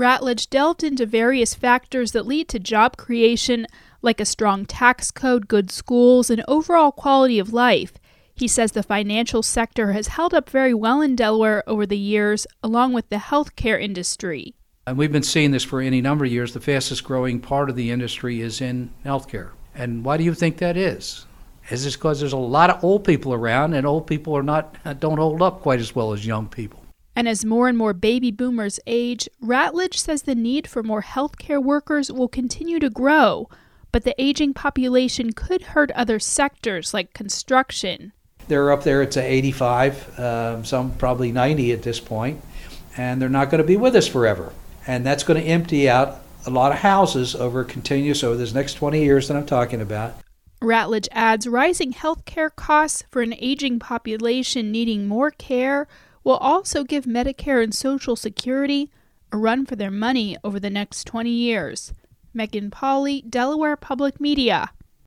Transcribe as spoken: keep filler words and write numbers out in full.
Ratledge delved into various factors that lead to job creation, like a strong tax code, good schools, and overall quality of life. He says the financial sector has held up very well in Delaware over the years, along with the healthcare industry. And we've been seeing this for any number of years. The fastest growing part of the industry is in healthcare. And why do you think that is? Is it because there's a lot of old people around, and old people are not don't hold up quite as well as young people? And as more and more baby boomers age, Ratledge says the need for more healthcare workers will continue to grow, but the aging population could hurt other sectors like construction. They're up there to eighty-five, um, some probably ninety at this point, and they're not going to be with us forever. And that's going to empty out a lot of houses over continuous over this next twenty years that I'm talking about. Ratledge adds rising healthcare costs for an aging population needing more care will also give Medicare and Social Security a run for their money over the next twenty years. Megan Pauley, Delaware Public Media.